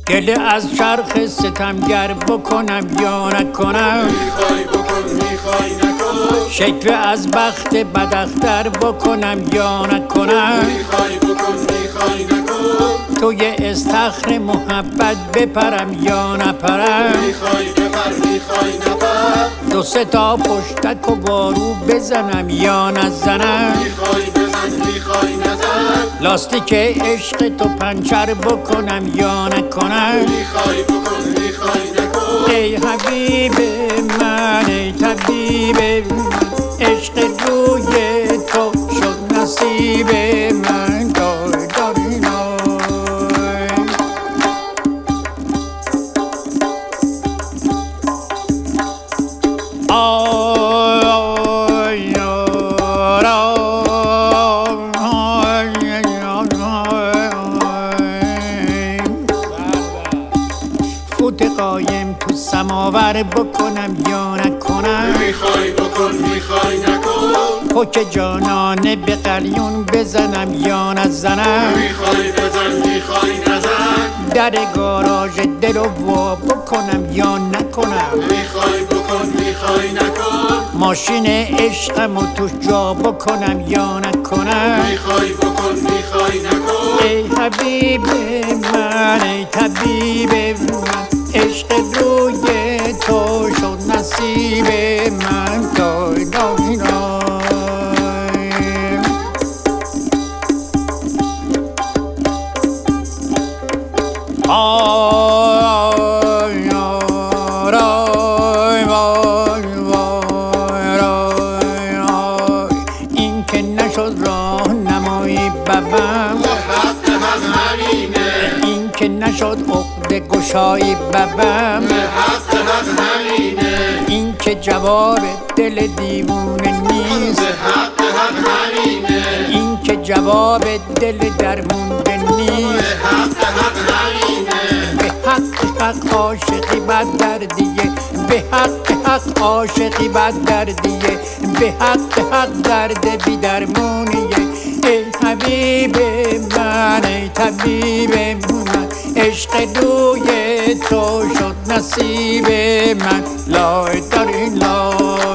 گله از چرخ ستمگر بکنم یا نکنم، میخوای بکن میخوای نکن، شکوه از بخت بداختر بکنم یا نکنم، میخوای بکن میخوای نکن، توی استخر محبت بپرم یا نپرم، میخوای بپر میخوای نپر، دو سه تا پشتک و وارو بزنم یا نزنم، میخوای بزن میخوای نزن، لاستیک عشق تو پنچر بکنم یا نکنم، میخوای بکن میخوای نکن، ای حبیب من ای طبیب من، عشق روی تو شد نصیب من. دای دای دای فوت قایم تو سماور بکنم یا نکنم، میخوای بکن میخوای نکن، پک جانانه به قلیون بزنم یا نزنم، میخوای بزن میخوای نزن، در گاراژ دل و وا بکنم یا نکنم، میخوای بکن میخوای نکن، ماشین عشقم و توش جا بکنم یا نکنم، میخوای بکن میخوای نکن، ای حبیب من ای طبیب من، عشق روی تو شد نصیب من. دای دای دای آی آی وای وای آی، این که نشد راهنمایی ببم، حق همینه، این که نشد عقده گشایی ببم، حق همینه، این که جواب دل دیوونه نیست، حق همینه، این که جواب دل درمونده نیست، حق همینه، به حق حق عاشقی بد دردیه، به حق حق عاشقی بد دردیه، به حق حق درد بی درمونیه، ای حبیب من ای طبیب من، عشق روی تو شد نصیب من. لای داری لای